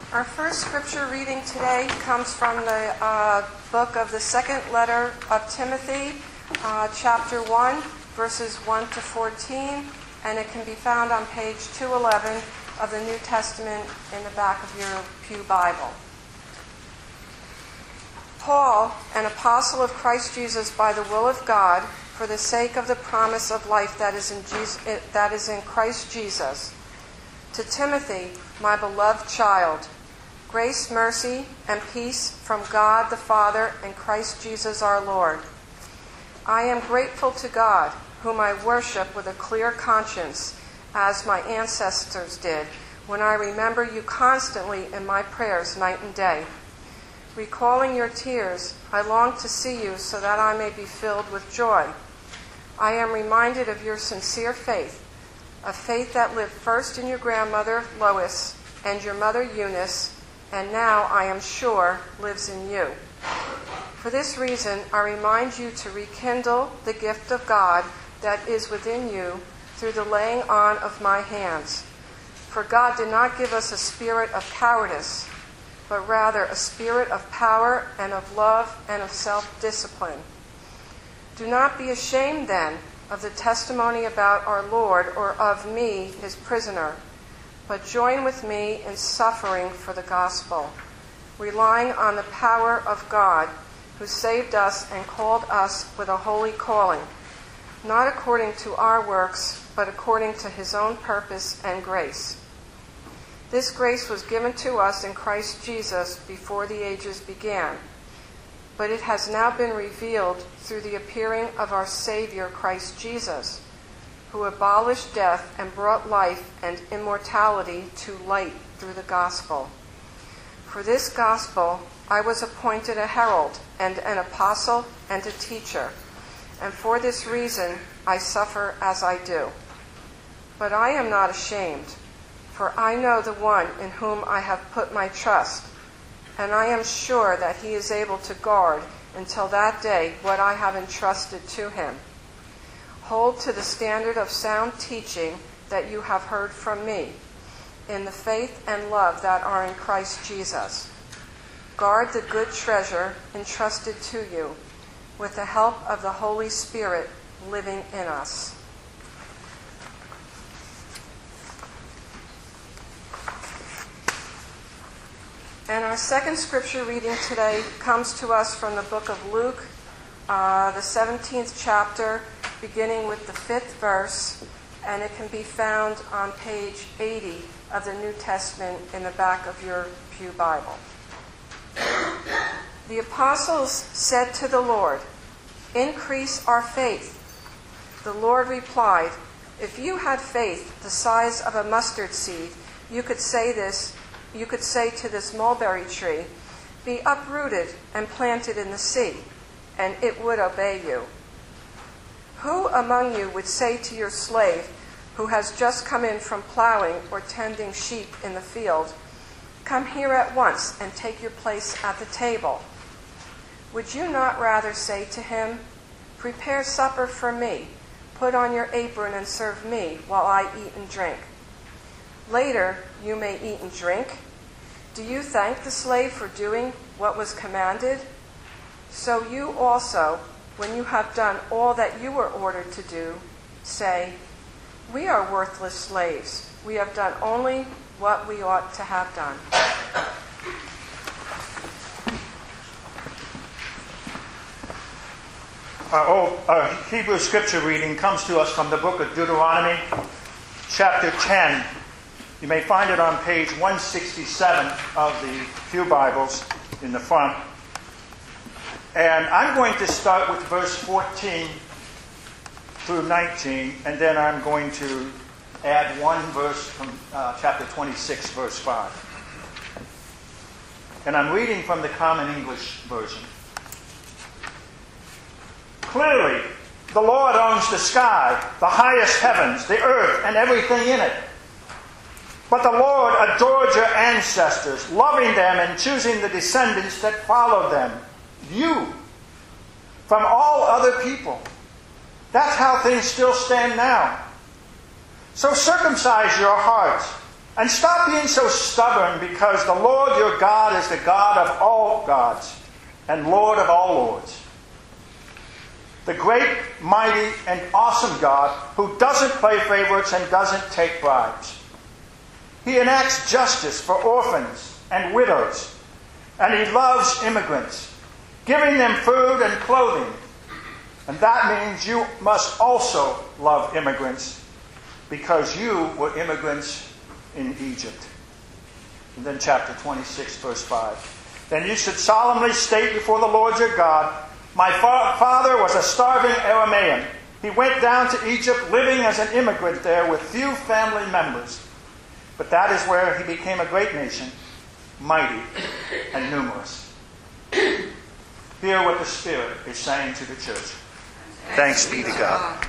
Our first scripture reading today comes from the book of the second letter of Timothy, chapter 1, verses 1 to 14, and it can be found on page 211 of the New Testament in the back of your Pew Bible. Paul, an apostle of Christ Jesus by the will of God, for the sake of the promise of life that is in Christ Jesus. To Timothy, my beloved child, grace, mercy, and peace from God the Father and Christ Jesus our Lord. I am grateful to God, whom I worship with a clear conscience, as my ancestors did, when I remember you constantly in my prayers night and day. Recalling your tears, I long to see you so that I may be filled with joy. I am reminded of your sincere faith, a faith that lived first in your grandmother Lois and your mother Eunice, and now, I am sure, lives in you. For this reason, I remind you to rekindle the gift of God that is within you through the laying on of my hands. For God did not give us a spirit of cowardice, but rather a spirit of power and of love and of self-discipline. Do not be ashamed, then, of the testimony about our Lord or of me, his prisoner, but join with me in suffering for the gospel, relying on the power of God, who saved us and called us with a holy calling, not according to our works, but according to his own purpose and grace. This grace was given to us in Christ Jesus before the ages began, but it has now been revealed through the appearing of our Savior, Christ Jesus, who abolished death and brought life and immortality to light through the gospel. For this gospel I was appointed a herald and an apostle and a teacher, and for this reason I suffer as I do. But I am not ashamed, for I know the one in whom I have put my trust, and I am sure that he is able to guard until that day what I have entrusted to him. Hold to the standard of sound teaching that you have heard from me, in the faith and love that are in Christ Jesus. Guard the good treasure entrusted to you, with the help of the Holy Spirit living in us. And our second scripture reading today comes to us from the book of Luke, the 17th chapter, beginning with the 5th verse, and it can be found on page 80 of the New Testament in the back of your Pew Bible. The apostles said to the Lord, "Increase our faith." The Lord replied, "If you had faith the size of a mustard seed, you could say to this mulberry tree, 'Be uprooted and planted in the sea,' and it would obey you. Who among you would say to your slave, who has just come in from plowing or tending sheep in the field, 'Come here at once and take your place at the table'? Would you not rather say to him, 'Prepare supper for me, put on your apron and serve me while I eat and drink. Later you may eat and drink'? Do you thank the slave for doing what was commanded? So you also, when you have done all that you were ordered to do, say, 'We are worthless slaves. We have done only what we ought to have done.'" Our Hebrew scripture reading comes to us from the book of Deuteronomy, chapter 10. You may find it on page 167 of the Pew Bibles in the front. And I'm going to start with verse 14 through 19, and then I'm going to add one verse from chapter 26, verse 5. And I'm reading from the Common English Version. "Clearly, the Lord owns the sky, the highest heavens, the earth, and everything in it. But the Lord adored your ancestors, loving them and choosing the descendants that followed them, you, from all other people. That's how things still stand now. So circumcise your hearts And stop being so stubborn, because the Lord your God is the God of all gods and Lord of all lords. The great, mighty, and awesome God who doesn't play favorites and doesn't take bribes. He enacts justice for orphans and widows, and he loves immigrants, giving them food and clothing. And that means you must also love immigrants, because you were immigrants in Egypt. And then chapter 26, verse 5. Then you should solemnly state before the Lord your God, my father was a starving Aramaean. He went down to Egypt, living as an immigrant there with few family members. But that is where he became a great nation, mighty and numerous. Hear what the Spirit is saying to the church. Thanks be to God.